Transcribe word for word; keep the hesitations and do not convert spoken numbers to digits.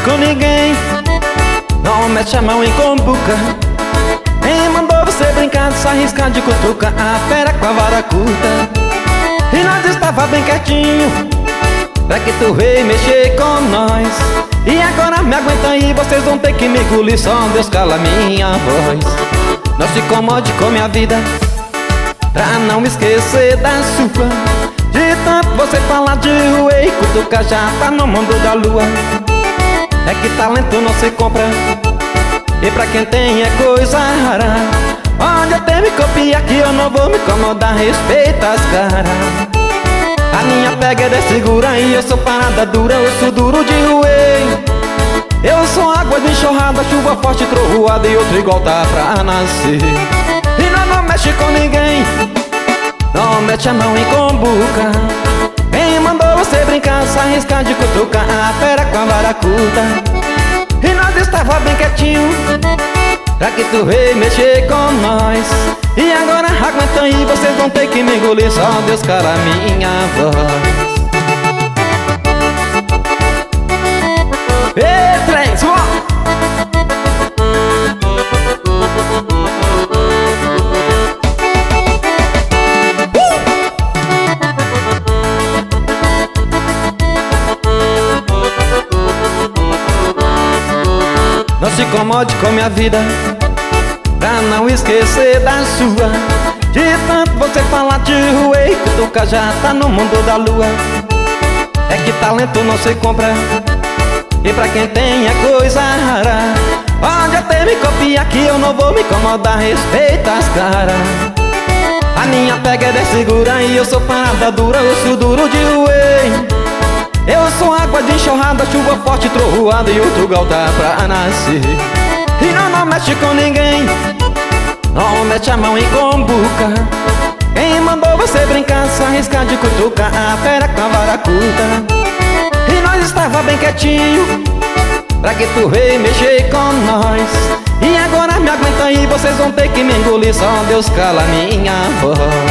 com ninguém, não mete a mão em combuca. Quem mandou você brincar de se arriscar de cutuca a fera com a vara curta? E nós estava bem quietinho, pra que tu veio mexer com nós. E agora me aguenta aí, vocês vão ter que me engolir, só Deus cala minha voz. Não se incomode com minha vida, pra não esquecer da sua. De tanto você falar de rua e cutuca, já tá no mundo da lua. É que talento não se compra, e pra quem tem é coisa rara. Olha, até me copia que eu não vou me incomodar, respeita as caras. A minha pega é segura e eu sou parada dura, eu sou duro de roer. Eu sou água de enxurrada, chuva forte, trovoada e outro igual tá pra nascer. E nós não mexe com ninguém, não mete a mão em combuca. Quem mandou você brincar, se arriscar de cutuca a fera com a vara curta? E nós estava bem quietinho, pra que tu veio mexer com nós. E agora aguenta aí, vocês vão ter que me engolir, só Deus cala minha voz. Ei, três, uh! Não se incomode com minha vida, pra não esquecer da sua. De tanto você falar de rua e cutuca, já tá no mundo da lua. É que talento não se compra, e pra quem tem é coisa rara. Pode até me copiar que eu não vou me incomodar, respeita as caras. A minha pega é segura e eu sou parada dura, eu sou duro de roer. Eu sou água de enxurrada, chuva forte, trovoada e outro gal tá pra nascer. E não, não mexe com ninguém, não mete a mão em combuca. Quem mandou você brincar, se arriscar de cutuca a fera com a vara curta? E nós estava bem quietinho, pra que tu veio mexer com nós. E agora me aguenta aí, vocês vão ter que me engolir, só Deus cala minha voz.